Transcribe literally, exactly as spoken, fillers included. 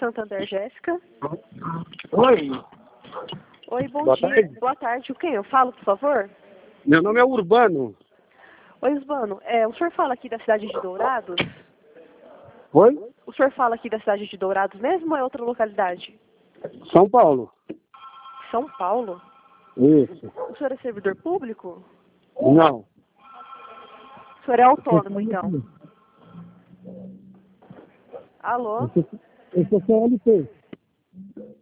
Santander, Jéssica. Oi. Oi, bom Boa dia. tarde. Boa tarde. O quem eu falo, por favor? Meu nome é Urbano. Oi, Urbano. É, o senhor fala aqui da cidade de Dourados? Oi? O senhor fala aqui da cidade de Dourados mesmo ou é outra localidade? São Paulo. São Paulo? Isso. O senhor é servidor público? Não. O senhor é autônomo, então? Alô? Eu sou C L T.